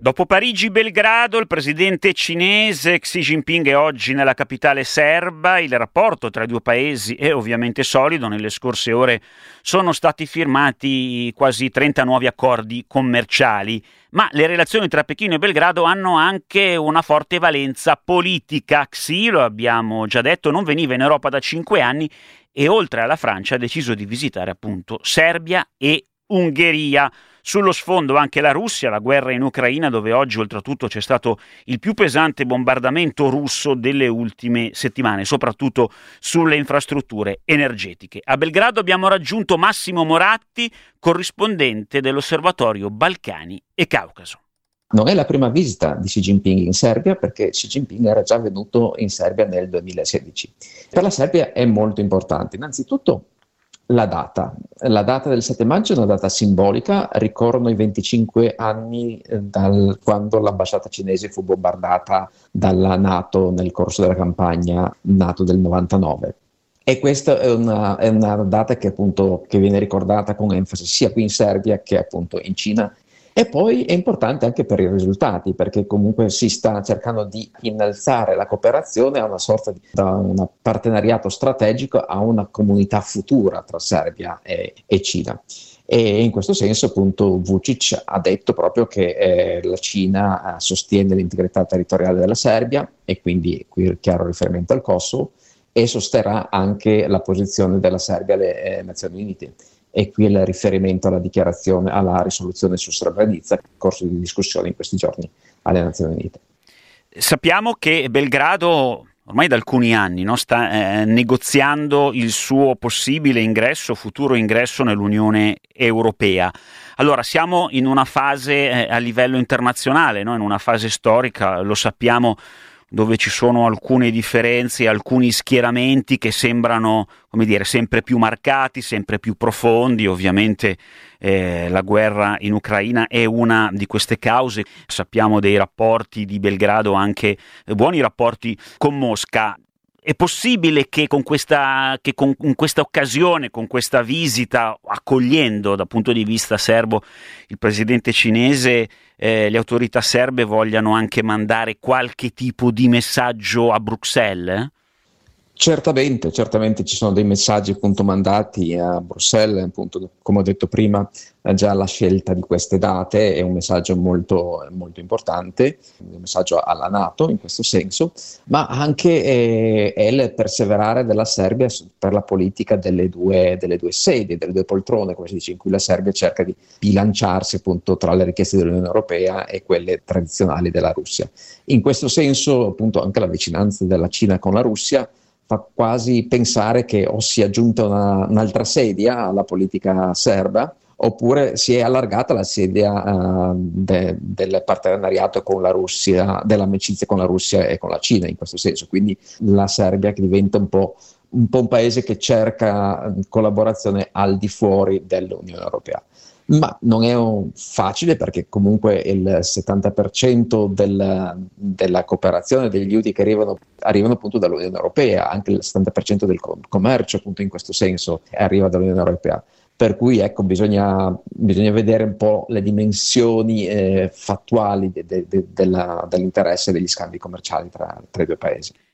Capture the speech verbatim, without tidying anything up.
Dopo Parigi-Belgrado, il presidente cinese Xi Jinping è oggi nella capitale serba. Il rapporto tra i due paesi è ovviamente solido. Nelle scorse ore sono stati firmati quasi trenta nuovi accordi commerciali, ma le relazioni tra Pechino e Belgrado hanno anche una forte valenza politica. Xi, lo abbiamo già detto, non veniva in Europa da cinque anni e oltre alla Francia ha deciso di visitare appunto Serbia e Ungheria. Sullo sfondo anche la Russia, la guerra in Ucraina, dove oggi oltretutto c'è stato il più pesante bombardamento russo delle ultime settimane, soprattutto sulle infrastrutture energetiche. A Belgrado abbiamo raggiunto Massimo Moratti, corrispondente dell'Osservatorio Balcani e Caucaso. Non è la prima visita di Xi Jinping in Serbia, perché Xi Jinping era già venuto in Serbia nel duemilasedici. Per la Serbia è molto importante. Innanzitutto la data. La data del sette maggio è una data simbolica, ricorrono i venticinque anni eh, dal quando l'ambasciata cinese fu bombardata dalla NATO nel corso della campagna NATO del novantanove. E questa è una, è una data che appunto che viene ricordata con enfasi sia qui in Serbia che appunto in Cina. E poi è importante anche per i risultati, perché comunque si sta cercando di innalzare la cooperazione a una sorta di da un partenariato strategico a una comunità futura tra Serbia e, e Cina. E in questo senso appunto Vučić ha detto proprio che eh, la Cina eh, sostiene l'integrità territoriale della Serbia, e quindi qui il chiaro riferimento al Kosovo, e sosterrà anche la posizione della Serbia alle eh, Nazioni Unite. E qui il riferimento alla dichiarazione, alla risoluzione su Srebrenica, corso di discussione in questi giorni alle Nazioni Unite. Sappiamo che Belgrado ormai da alcuni anni no, sta eh, negoziando il suo possibile ingresso, futuro ingresso nell'Unione Europea. Allora, siamo in una fase eh, a livello internazionale, no? In una fase storica, lo sappiamo, dove ci sono alcune differenze, alcuni schieramenti che sembrano, come dire, sempre più marcati, sempre più profondi. Ovviamente eh, la guerra in Ucraina è una di queste cause. Sappiamo dei rapporti di Belgrado, anche eh, buoni rapporti con Mosca. È possibile che con questa, che con, in questa occasione, con questa visita, accogliendo dal punto di vista serbo il presidente cinese, eh, le autorità serbe vogliano anche mandare qualche tipo di messaggio a Bruxelles? Certamente, certamente ci sono dei messaggi appunto mandati a Bruxelles, appunto, come ho detto prima, già la scelta di queste date è un messaggio molto, molto importante, un messaggio alla NATO in questo senso, ma anche eh, è il perseverare della Serbia per la politica delle due, delle due sedie, delle due poltrone, come si dice, in cui la Serbia cerca di bilanciarsi appunto tra le richieste dell'Unione Europea e quelle tradizionali della Russia. In questo senso appunto anche la vicinanza della Cina con la Russia fa quasi pensare che o sia aggiunta una, un'altra sedia alla politica serba, oppure si è allargata la sedia uh, de, del partenariato con la Russia, dell'amicizia con la Russia e con la Cina in questo senso. Quindi la Serbia che diventa un po' un, po' un paese che cerca collaborazione al di fuori dell'Unione Europea. Ma non è facile, perché comunque il settanta per cento del, della cooperazione, degli aiuti che arrivano, arrivano appunto dall'Unione Europea, anche il settanta per cento del commercio appunto in questo senso arriva dall'Unione Europea. Per cui ecco, bisogna, bisogna vedere un po' le dimensioni eh, fattuali de, de, de, della, dell'interesse degli scambi commerciali tra, tra i due paesi.